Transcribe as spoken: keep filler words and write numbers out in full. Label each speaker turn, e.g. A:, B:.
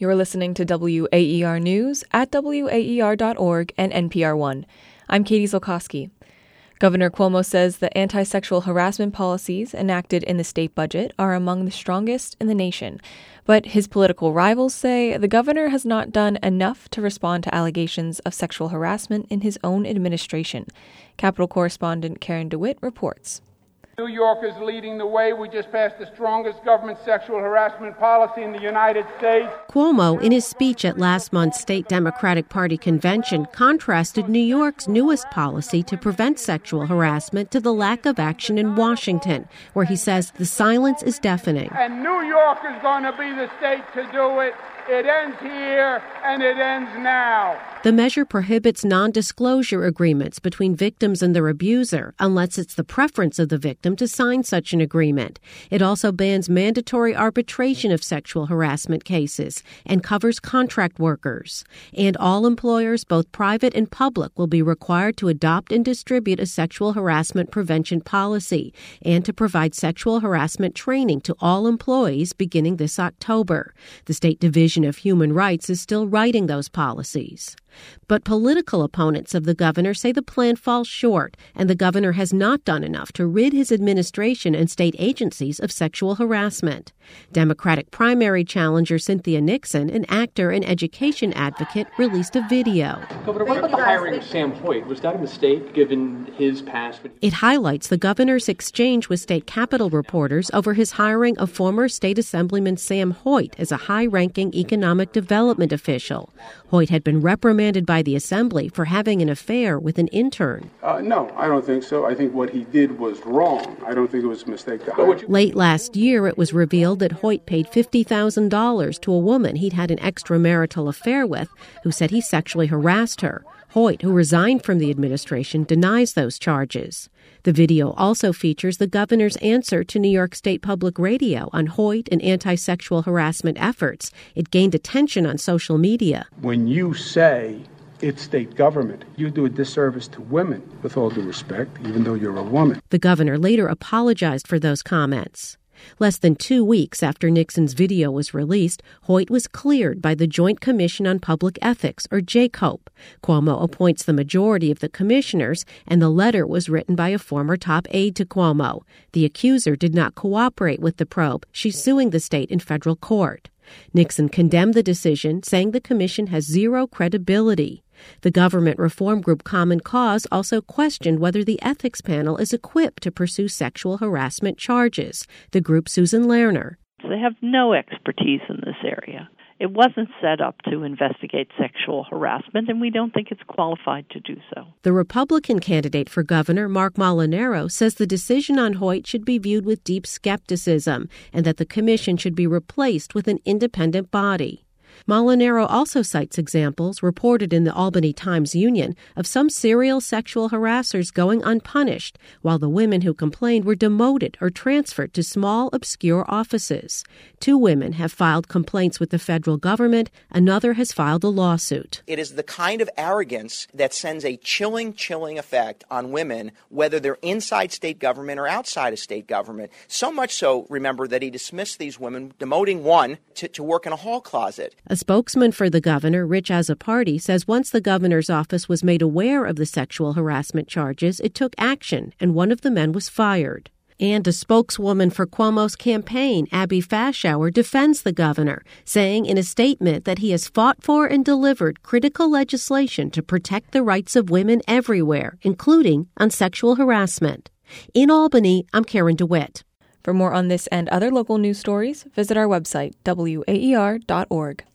A: You're listening to W A E R News at W A E R dot org and N P R One. I'm Katie Zolkowski. Governor Cuomo says the anti-sexual harassment policies enacted in the state budget are among the strongest in the nation. But his political rivals say the governor has not done enough to respond to allegations of sexual harassment in his own administration. Capitol correspondent Karen DeWitt reports.
B: New York is leading the way. We just passed the strongest government sexual harassment policy in the United States.
C: Cuomo, in his speech at last month's state Democratic Party convention, contrasted New York's newest policy to prevent sexual harassment to the lack of action in Washington, where he says the silence is deafening.
B: And New York is going to be the state to do it. It ends here, and it ends now.
C: The measure prohibits non-disclosure agreements between victims and their abuser unless it's the preference of the victim to sign such an agreement. It also bans mandatory arbitration of sexual harassment cases and covers contract workers. And all employers, both private and public, will be required to adopt and distribute a sexual harassment prevention policy and to provide sexual harassment training to all employees beginning this October. The State Division of Human Rights is still writing those policies. But political opponents of the governor say the plan falls short, and the governor has not done enough to rid his administration and state agencies of sexual harassment. Democratic primary challenger Cynthia Nixon, an actor and education advocate, released a video.
D: Governor, what about the hiring of Sam Hoyt? Was that a mistake given his past?
C: It highlights the governor's exchange with state Capitol reporters over his hiring of former State Assemblyman Sam Hoyt as a high-ranking economic development official. Hoyt had been reprimanded by the Assembly for having an affair with an intern.
E: Uh, no, I don't think so. I think what he did was wrong. I don't think it was a mistake to hire.
C: Late last year, it was revealed that Hoyt paid fifty thousand dollars to a woman he'd had an extramarital affair with who said he sexually harassed her. Hoyt, who resigned from the administration, denies those charges. The video also features the governor's answer to New York State Public Radio on Hoyt and anti-sexual harassment efforts. It gained attention on social media.
E: When you say it's state government, you do a disservice to women, with all due respect, even though you're a woman.
C: The governor later apologized for those comments. Less than two weeks after Nixon's video was released, Hoyt was cleared by the Joint Commission on Public Ethics, or J COPE. Cuomo appoints the majority of the commissioners, and the letter was written by a former top aide to Cuomo. The accuser did not cooperate with the probe. She's suing the state in federal court. Nixon condemned the decision, saying the commission has zero credibility. The government reform group Common Cause also questioned whether the ethics panel is equipped to pursue sexual harassment charges. The group Susan Lerner.
F: They have no expertise in this area. It wasn't set up to investigate sexual harassment, and we don't think it's qualified to do so.
C: The Republican candidate for governor, Mark Molinaro, says the decision on Hoyt should be viewed with deep skepticism and that the commission should be replaced with an independent body. Molinaro also cites examples reported in the Albany Times-Union of some serial sexual harassers going unpunished, while the women who complained were demoted or transferred to small, obscure offices. Two women have filed complaints with the federal government. Another has filed a lawsuit.
G: It is the kind of arrogance that sends a chilling, chilling effect on women, whether they're inside state government or outside of state government. So much so, remember, that he dismissed these women, demoting one to, to work in a hall closet.
C: A spokesman for the governor, Rich Azzopardi, says once the governor's office was made aware of the sexual harassment charges, it took action, and one of the men was fired. And a spokeswoman for Cuomo's campaign, Abby Fashour, defends the governor, saying in a statement that he has fought for and delivered critical legislation to protect the rights of women everywhere, including on sexual harassment. In Albany, I'm Karen DeWitt.
A: For more on this and other local news stories, visit our website, W A E R dot org.